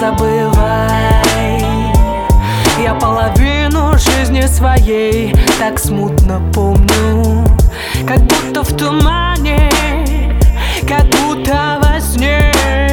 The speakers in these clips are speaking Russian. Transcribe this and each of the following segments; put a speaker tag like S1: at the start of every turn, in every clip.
S1: забывай. Я половину жизни своей так смутно помню, как будто в тумане, как будто во сне.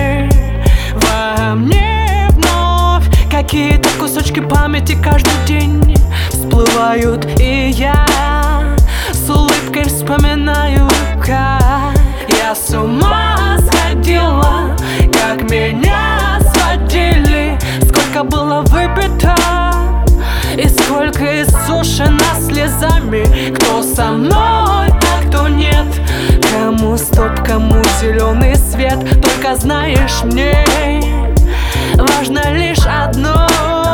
S1: Во мне вновь какие-то кусочки памяти каждый день всплывают, и я с улыбкой вспоминаю, как я с ума сходила, как меня сводили, сколько было выпито и сколько иссушено слезами. Кто со мной, а кто нет, кому стоп, кому зеленый свет. Только знаешь, мне важно лишь одно: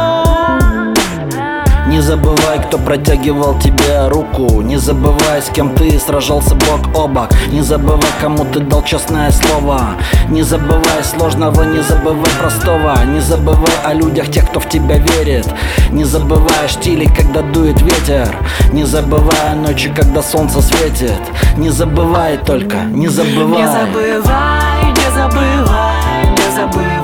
S2: не забывай, кто протягивал тебе руку. Не забывай, с кем ты сражался бок о бок. Не забывай, кому ты дал честное слово. Не забывай сложного, не забывай простого. Не забывай о людях, тех, кто в тебя верит. Не забывай о штиле, когда дует ветер. Не забывай о ночи, когда солнце светит. Не забывай только, не забывай.
S1: Не забывай, не забывай, не забывай.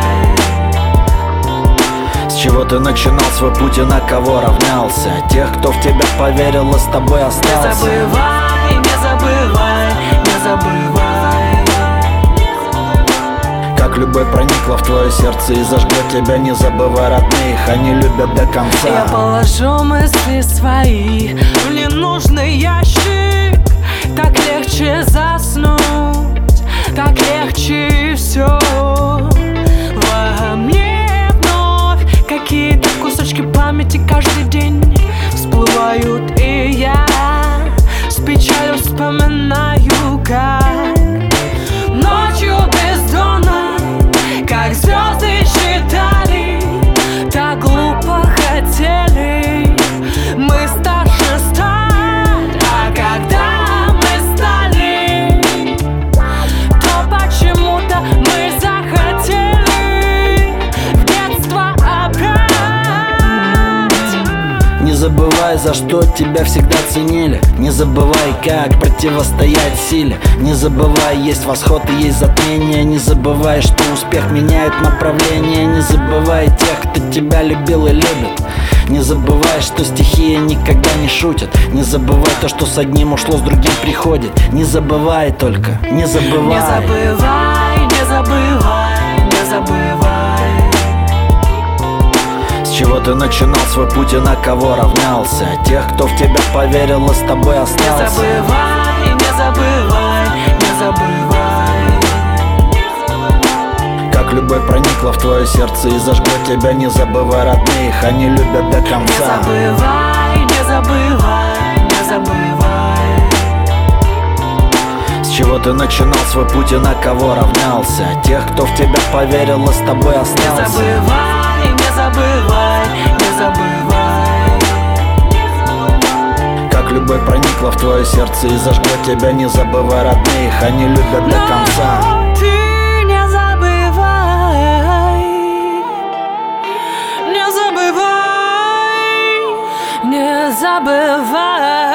S2: С чего ты начинал свой путь и на кого равнялся? Тех, кто в тебя поверил и с тобой остался.
S1: Не забывай, не забывай, не забывай.
S2: Как любовь проникла в твое сердце и зажгла тебя. Не забывай родных, они любят до конца.
S1: Я положу мысли свои в ненужный ящик. Так легче заснуть, так легче и все. Во мне вновь какие-то кусочки памяти каждый день всплывают, и я с печалью вспоминаю, как ночью бездонно, как звезды считали, так глупо хотели мы старше стать. А когда мы стали, то почему-то мы захотели в детство опять.
S2: Не забывай, за что тебя всегда ценили. Не забывай, как противостоять силе. Не забывай, есть восход и есть затмение. Не забывай, что успех меняет направление. Не забывай тех, кто тебя любил и любит. Не забывай, что стихия никогда не шутит. Не забывай то, что с одним ушло, с другим приходит. Не забывай только, не забывай.
S1: Не забывай, не забывай, не забывай.
S2: С чего ты начинал свой путь и на кого равнялся? Тех, кто в тебя поверил и с тобой остался.
S1: Не забывай, не забывай, не забывай.
S2: Как любовь проникла в твое сердце и зажгла тебя. Не забывай родных, они любят до конца.
S1: Не забывай, не забывай, не забывай.
S2: С чего ты начинал свой путь и на кого равнялся? Тех, кто в тебя поверил и с тобой
S1: Не
S2: остался.
S1: забывай, не забывай, не забывай.
S2: Как любовь проникла в твое сердце и зажгла тебя. Не забывай родных, они любят до конца.
S1: Но ты не забывай, не забывай, не забывай.